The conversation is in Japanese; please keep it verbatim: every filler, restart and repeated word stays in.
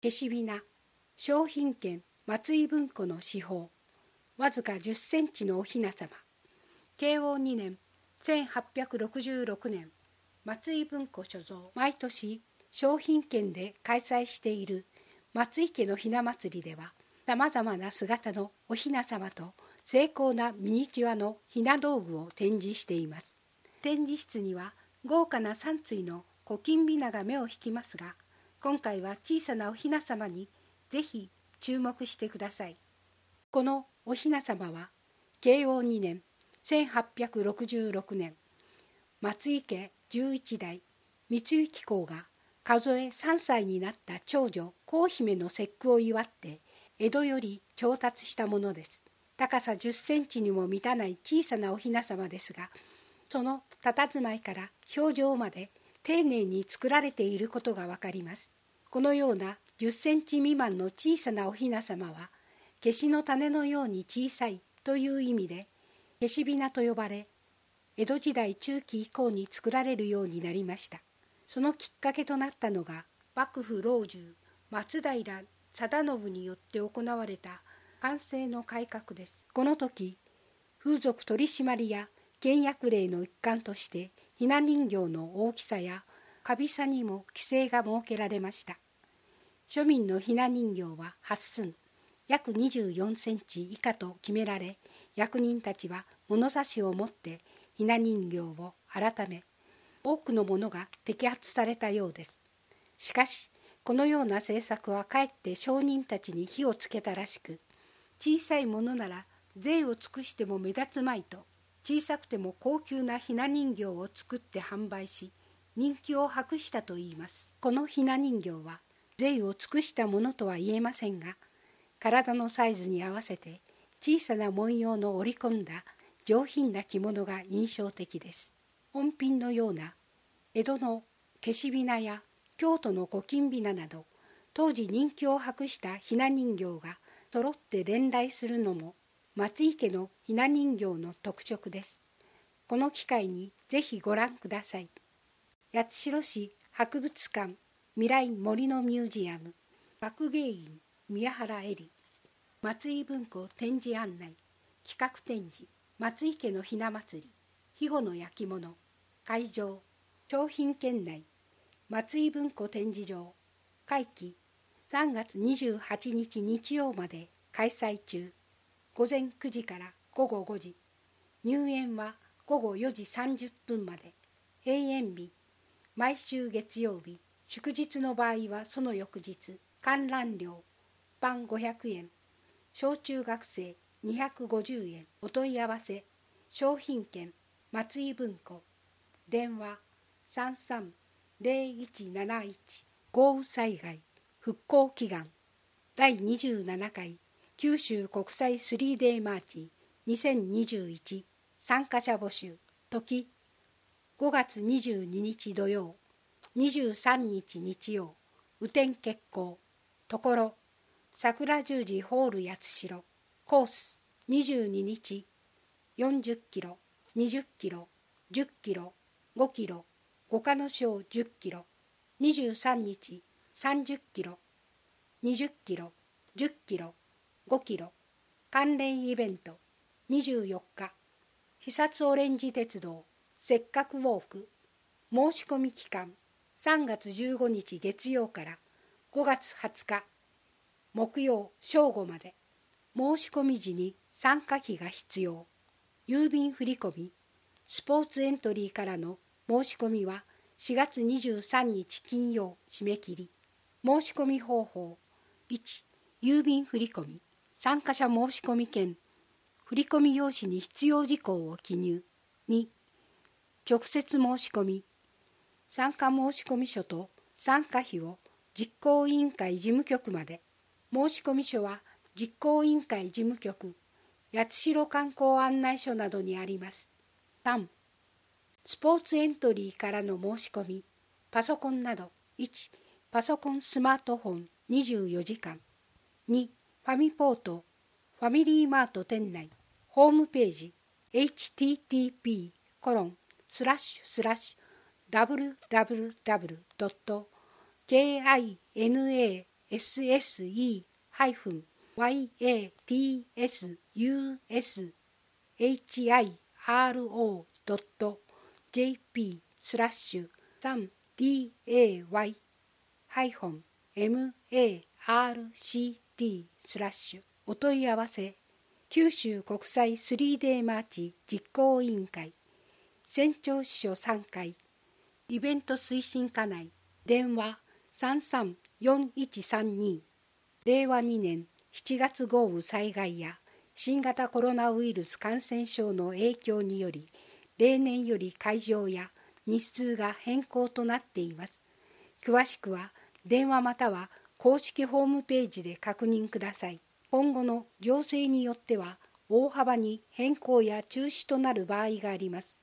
消しびな、商品券松井文庫の司法、わずかじゅっセンチのお雛様。慶応にねんせんはっぴゃくろくじゅうろくねん、松井文庫所蔵。毎年商品券で開催している松井家のひな祭りでは、さまざまな姿のお雛様と精巧なミニチュアのひな道具を展示しています。展示室には豪華なさん対の古今びなが目を引きますが、今回は小さなお雛様にぜひ注目してください。このお雛様は慶応にねんせんはっぴゃくろくじゅうろくねん、松井家じゅういちだい光行公が数えさんさいになった長女幸姫の節句を祝って江戸より調達したものです。高さじゅっセンチにも満たない小さなお雛様ですが、その佇まいから表情まで丁寧に作られていることがわかります。このようなじゅっセンチ未満の小さなお雛様は、消しの種のように小さいという意味で消しびなと呼ばれ、江戸時代中期以降に作られるようになりました。そのきっかけとなったのが、幕府老中松平定信によって行われた寛政の改革です。この時、風俗取締や倹約令の一環としてひな人形の大きさやかびさにも規制が設けられました。庶民のひな人形は八寸、約にじゅうよんセンチ以下と決められ、役人たちは物差しを持ってひな人形を改め、多くのものが摘発されたようです。しかし、このような政策はかえって商人たちに火をつけたらしく、小さいものなら贅を尽くしても目立つまいと、小さくても高級なひな人形を作って販売し、人気を博したといいます。このひな人形は贅を尽くしたものとは言えませんが、体のサイズに合わせて小さな文様の織り込んだ上品な着物が印象的です。本品のような江戸の消しびなや京都の古今びななど、当時人気を博したひな人形が揃って伝来するのも松井家のひな人形の特色です。この機会にぜひご覧ください。八代市博物館未来森のミュージアム、学芸員宮原絵里。松井文庫展示案内。企画展示、松井家のひな祭り、肥後の焼き物。会場、商品券内、松井文庫展示場。会期、さんがつにじゅうはちにち日曜まで開催中。ごぜんくじからごごごじ。入園はごごよじさんじゅっぷんまで。閉園日、毎週月曜日。祝日の場合はその翌日。観覧料、一般ごひゃくえん。小中学生にひゃくごじゅうえん。お問い合わせ、商品券松井文庫。電話さんさんゼロいちなないち。豪雨災害復興祈願。だいにじゅうななかい九州国際 スリーデー マーチにせんにじゅういち参加者募集。時ごがつにじゅうににち土曜、にじゅうさんにち日曜。雨天決行。ところ桜十字ホール八代。コースにじゅうににちよんじゅっキロ、にじゅっキロ、じゅっキロ、ごキロ、五日の章じゅっキロ、にじゅうさんにちさんじゅっキロ、にじゅっキロ、じゅっキロ、ごキロ。関連イベントにじゅうよっか、肥薩オレンジ鉄道せっかくウォーク。申し込み期間さんがつじゅうごにち月曜からごがつはつか木曜正午まで。申し込み時に参加費が必要。郵便振込、スポーツエントリーからの申し込みはしがつにじゅうさんにち金曜締め切り。申し込み方法いち、郵便振込。参加者申し込み券振込用紙に必要事項を記入。に、直接申し込み。参加申込書と参加費を実行委員会事務局まで。申込書は実行委員会事務局八代観光案内所などにあります。さん、スポーツエントリーからの申し込み。パソコンなどいち、パソコンスマートフォンにじゅうよじかん。に、ファミポートファミリーマート店内ホームページ エイチティーティーピーコロンスラッシュスラッシュダブリューダブリューダブリュードットキンエスエスイー ワイエーティーエスユーエスエイチアイアールオー ドット ジェーピー スラッシュ スリーディーエーワイ ハイフン エムエーアールシーティー スラッシュお問い合わせ九州国際 スリーデー マーチ実行委員会船長支所さんかいイベント推進課内電話さんさんよんいちさんにれいわにねんしちがつ豪雨災害や新型コロナウイルス感染症の影響により例年より会場や日数が変更となっています。詳しくは電話または公式ホームページで確認ください。今後の情勢によっては大幅に変更や中止となる場合があります。